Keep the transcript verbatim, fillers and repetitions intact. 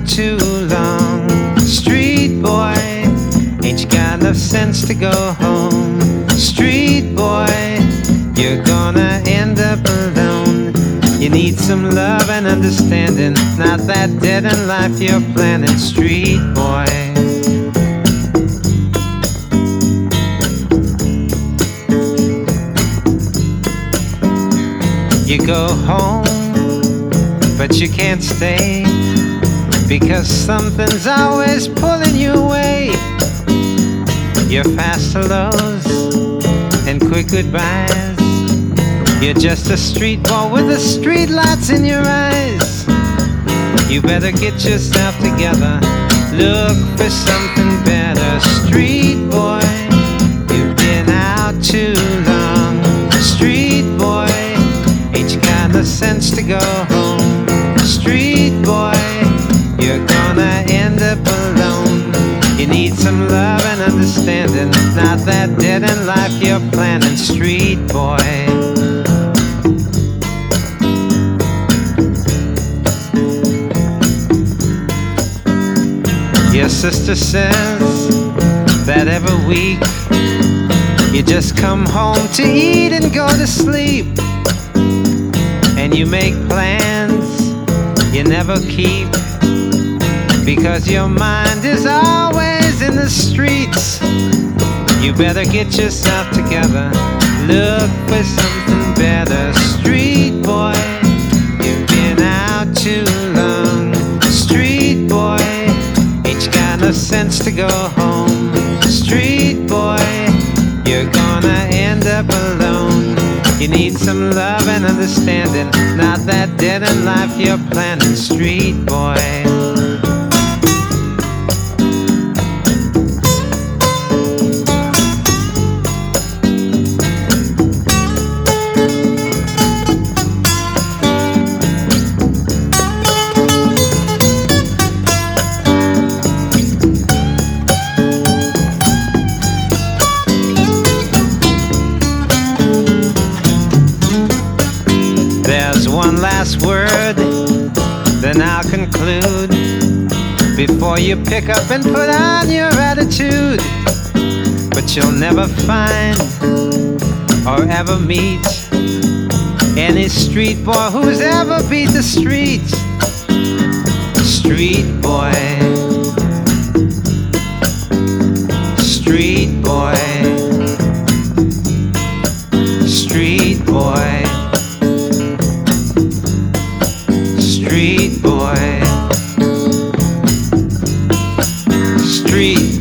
out too long. Street boy, ain't you got enough sense to go home? Street boy, you're gonna end up alone. You need some love and understanding, not that dead end life you're planning. Street boy, you go home, but you can't stay, because something's always pulling you away. Your fast hellos and quick goodbyes. You're just a street boy with the street lights in your eyes. You better get yourself together, look for something better. Street boy, you've been out too long. Street boy, ain't you got the sense to go home? Street boy, you're gonna end up alone. You need some love and understanding, not that dead end life you're planning. Street boy, your sister says that every week you just come home to eat and go to sleep, and you make plans you never keep, because your mind is always in the streets. You better get yourself together, look for something better. Street boy, you've been out too long. Street boy, ain't you got no sense to go home? Street boy, you're gonna end up alone. You need some love and understanding, not that dead end life you're planning. Street boy, there's one last word, then I'll conclude, before you pick up and put on your attitude. But you'll never find or ever meet any street boy who's ever beat the street. Street boy, street boy, street boy, street boy, street